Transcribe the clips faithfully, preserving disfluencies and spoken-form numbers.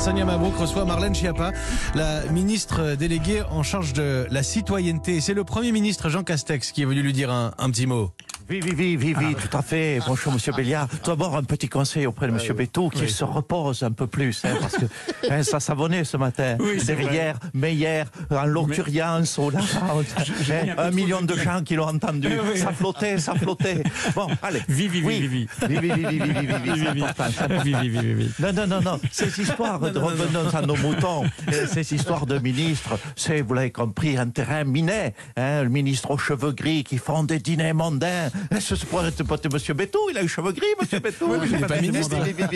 Sonia Mabrouk reçoit Marlène Schiappa, la ministre déléguée en charge de la citoyenneté. C'est le Premier ministre Jean Castex qui est venu lui dire un, un petit mot. Oui, oui, oui, oui, oui, tout à fait. Bonjour, monsieur Béliard. Tout d'abord, un petit conseil auprès de monsieur Bétou, qu'il oui. se repose un peu plus, hein, parce que hein, ça savonnait ce matin. Oui, derrière, Meyer, en Locuriance, au là, hein, un, un million de gens qui l'ont entendu. Oui, oui. Ça flottait, ça flottait. Bon, allez. Vivi, oui, vivi, vivi, vivi, vivi, vivi, vivi, vivi, vivi, vivi. Non, non, non, non. Ces histoires, de revenons à nos moutons, ces histoires de ministres, c'est, vous l'avez compris, un terrain miné. Hein, le ministre aux cheveux gris qui font des dîners mondains. Ce pourrait être pas monsieur Bétou, il a eu cheveux gris, monsieur Bétou. Oui, il n'est pas ministre.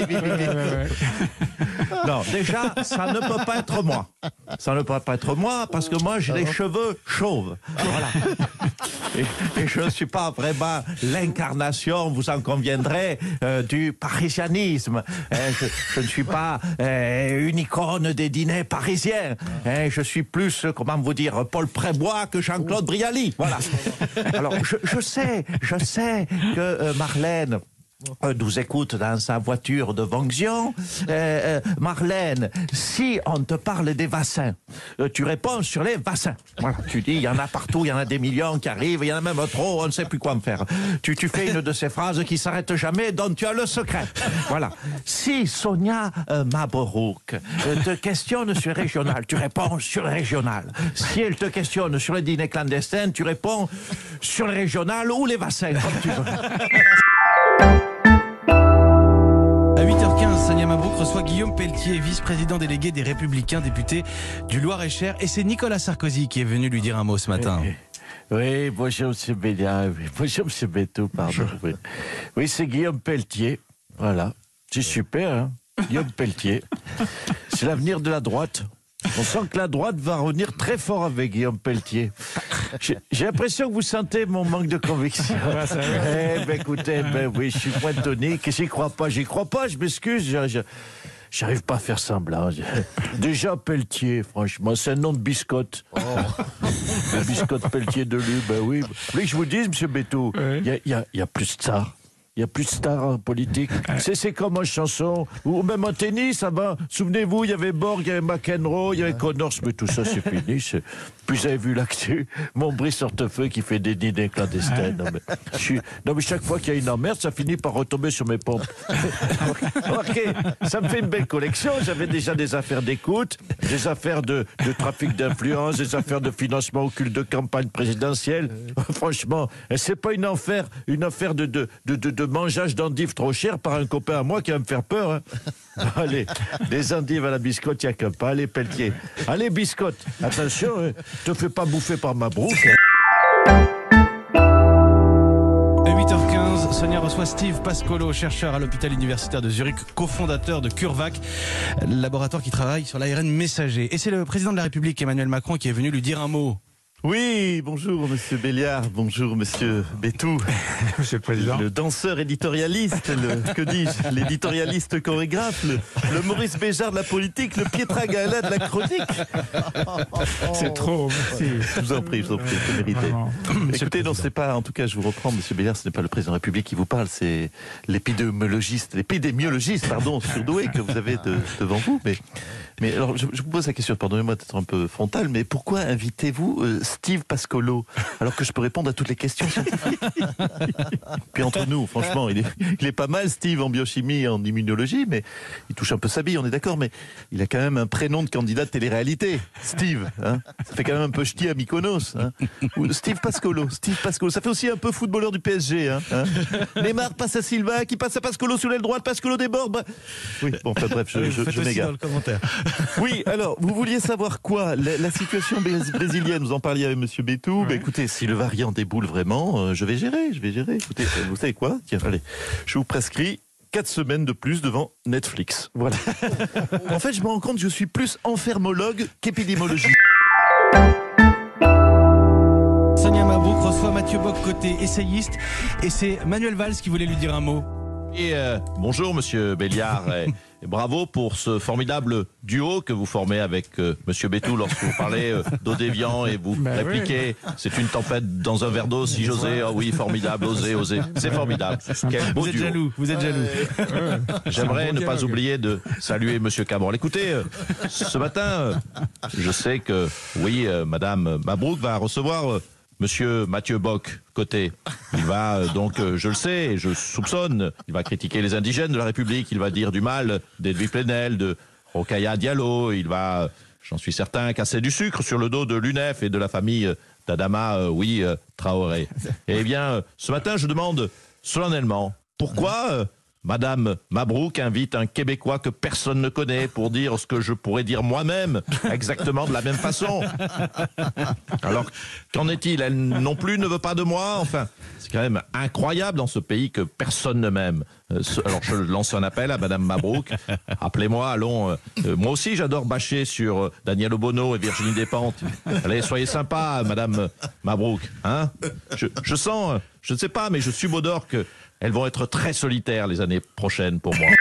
Non, déjà, ça ne peut pas être moi. Ça ne peut pas être moi, parce que moi, j'ai les cheveux chauves. Voilà. Et, et je ne suis pas vraiment l'incarnation, vous en conviendrez, euh, du parisianisme. Euh, je, je ne suis pas euh, une icône des dîners parisiens. Euh, je suis plus, comment vous dire, Paul Prébois que Jean-Claude Brialy. Voilà. Alors, je, je sais, je sais que euh, Marlène Euh, nous écoute dans sa voiture de Vonxion. Euh, euh, Marlène, si on te parle des vaccins, euh, tu réponds sur les vaccins. Voilà, tu dis, il y en a partout, il y en a des millions qui arrivent, il y en a même trop, on ne sait plus quoi en faire. Tu, tu fais une de ces phrases qui s'arrête jamais, dont tu as le secret. Voilà. Si Sonia euh, Mabrouk euh, te questionne sur régional, tu réponds sur régional. Si elle te questionne sur le dîner clandestin, tu réponds sur le régional ou les vaccins, comme tu veux. À huit heures quinze, Sonia Mabrouk reçoit Guillaume Pelletier, vice-président délégué des Républicains, député du Loir-et-Cher. Et c'est Nicolas Sarkozy qui est venu lui dire un mot ce matin. Oui, oui bonjour M. Béliard, oui, bonjour M. Bétou, pardon. Oui, oui c'est Guillaume Pelletier, voilà. C'est super, hein, Guillaume Pelletier. C'est l'avenir de la droite. On sent que la droite va revenir très fort avec Guillaume Pelletier. J'ai, j'ai l'impression que vous sentez mon manque de conviction. Eh ben écoutez, ben oui, je suis moins tonique. J'y crois pas, j'y crois pas, je m'excuse. Je, je, j'arrive pas à faire semblant. Déjà Pelletier, franchement, c'est un nom de biscotte. Oh. Le biscotte Pelletier de Lu, ben oui. Vous voulez que je vous dise, monsieur Bétou, il oui. y, y, y a plus de ça. Il n'y a plus de stars en politique. C'est, c'est comme en chanson, ou même en tennis, ça va. Souvenez-vous, il y avait Borg, il y avait McEnroe, il y avait Connors, mais tout ça, c'est fini. C'est... Puis vous avez vu l'actu, mon Brice Hortefeux qui fait des dîners clandestins. Non mais, je suis... non, mais chaque fois qu'il y a une emmerde, ça finit par retomber sur mes pompes. Ok, ça me fait une belle collection. J'avais déjà des affaires d'écoute, des affaires de, de trafic d'influence, des affaires de financement occulte de campagne présidentielle. Franchement, c'est pas une affaire, une affaire de, de, de, de, de de mangeage d'endives trop cher par un copain à moi qui va me faire peur. Hein. Allez, des endives à la biscotte, il n'y a qu'un pas. Allez, Pelletier. Allez, biscotte. Attention, hein, te fais pas bouffer par Mabrouk. À huit heures quinze, Sonia reçoit Steve Pascolo, chercheur à l'hôpital universitaire de Zurich, cofondateur de CureVac, laboratoire qui travaille sur l'A R N messager. Et c'est le président de la République, Emmanuel Macron, qui est venu lui dire un mot. Oui, bonjour Monsieur Béliard, bonjour Monsieur Bétou. Monsieur le Président. Le danseur éditorialiste, le, que dis-je, l'éditorialiste chorégraphe, le, le Maurice Béjart de la politique, le Pietra Gaala de la chronique. C'est trop, merci. Je vous en prie, je vous en prie, c'est mérité. Écoutez, non, c'est pas, en tout cas, je vous reprends, Monsieur Béliard, ce n'est pas le président de la République qui vous parle, c'est l'épidémiologiste, l'épidémiologiste, pardon, surdoué que vous avez de, devant vous. Mais, mais alors, je, je vous pose la question, pardonnez-moi d'être un peu frontal, mais pourquoi invitez-vous euh, Steve Pascolo, alors que je peux répondre à toutes les questions scientifiques. Puis entre nous, franchement, il est, il est pas mal, Steve, en biochimie et en immunologie, mais il touche un peu sa bille, on est d'accord, mais il a quand même un prénom de candidat de télé-réalité, Steve. Hein, ça fait quand même un peu ch'ti à Mykonos. Hein. Steve Pascolo, Steve Pascolo, ça fait aussi un peu footballeur du P S G. Hein, hein. Neymar passe à Silva, qui passe à Pascolo sous l'aile droite, Pascolo déborde. Oui, bon, enfin bref, je, je, je m'égare. Dans le commentaire. Oui, alors, vous vouliez savoir quoi ? La, la situation brésilienne, vous en parliez avec Monsieur Bétou. Ouais. Bah, écoutez, si le variant déboule vraiment, euh, je vais gérer, je vais gérer. Écoutez, euh, vous savez quoi ? Tiens, allez, je vous prescris quatre semaines de plus devant Netflix. Voilà. En fait, je me rends compte que je suis plus enfermologue qu'épidémiologiste. Sonia Mabrouk reçoit Mathieu Bock-Côté, essayiste, et c'est Manuel Valls qui voulait lui dire un mot. Et euh, bonjour Monsieur Béliard et, et bravo pour ce formidable duo que vous formez avec euh, Monsieur Bétou lorsque vous parlez euh, d'Odévian et vous Ben répliquez oui. C'est une tempête dans un verre d'eau si j'osais. Oh oui, formidable, osez, osez. C'est formidable. Quel beau Vous êtes duo. jaloux, vous êtes jaloux. Ouais. J'aimerais bon ne pas dialogue. oublier de saluer Monsieur Cabrol. Écoutez, euh, ce matin, euh, je sais que oui, euh, Madame Mabrouk va recevoir euh, Monsieur Mathieu Bock côté. Il va euh, donc, euh, je le sais, et je soupçonne, il va critiquer les indigènes de la République, il va dire du mal d'Edwy Plenel, de Rokhaya Diallo, il va, euh, j'en suis certain, casser du sucre sur le dos de l'U N E F et de la famille euh, d'Adama, euh, oui, euh, Traoré. Eh bien, euh, ce matin, je demande solennellement, pourquoi euh, Madame Mabrouk invite un Québécois que personne ne connaît pour dire ce que je pourrais dire moi-même exactement de la même façon. Alors, qu'en est-il? Elle non plus ne veut pas de moi? Enfin, c'est quand même incroyable dans ce pays que personne ne m'aime. Euh, ce- Alors, je lance un appel à Madame Mabrouk. Appelez-moi, allons. euh, euh, moi aussi, j'adore bâcher sur euh, Daniel Obono et Virginie Despentes. Allez, soyez sympa, Madame Mabrouk. Hein je, je sens, euh, je ne sais pas, mais je subodore que elles vont être très solitaires les années prochaines pour moi.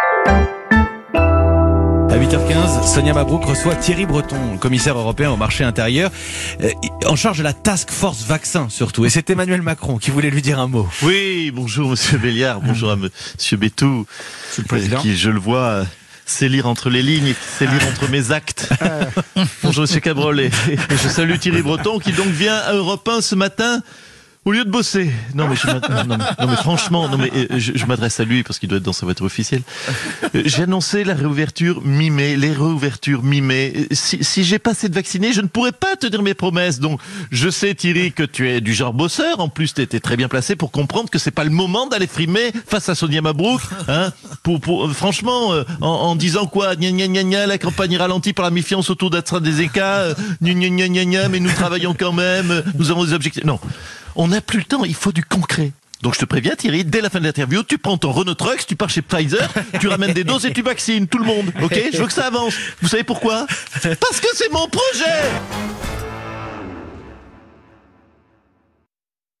À huit heures quinze, Sonia Mabrouk reçoit Thierry Breton, commissaire européen au marché intérieur, euh, en charge de la task force vaccin surtout. Et c'est Emmanuel Macron qui voulait lui dire un mot. Oui, bonjour Monsieur Béliard, bonjour à Monsieur Bétou, Monsieur le Président. qui, je le vois, euh, sait lire entre les lignes, sait lire entre mes actes. Bonjour Monsieur Cabrol, et, et je salue Thierry Breton qui donc vient à Europe un ce matin. Au lieu de bosser, non mais, je, non, non, non, mais franchement, non mais euh, je, je m'adresse à lui parce qu'il doit être dans sa voiture officielle. Euh, J'ai annoncé la réouverture mi-mai, les réouvertures mi-mai. Euh, Si, si j'ai pas assez de vaccinés, je ne pourrais pas tenir mes promesses. Donc, je sais Thierry que tu es du genre bosseur. En plus, tu étais très bien placé pour comprendre que c'est pas le moment d'aller frimer face à Sonia Mabrouk. Hein, pour, pour euh, franchement, euh, en, en disant quoi, gna gna gna gna, la campagne est ralentie par la méfiance autour d'AstraZeneca. Euh, gna gna gna gna gna, mais nous travaillons quand même. euh, Nous avons des objectifs. Non. On n'a plus le temps, il faut du concret. Donc je te préviens Thierry, dès la fin de l'interview, tu prends ton Renault Trucks, tu pars chez Pfizer, tu ramènes des doses et tu vaccines tout le monde, ok? Je veux que ça avance. Vous savez pourquoi? Parce que c'est mon projet!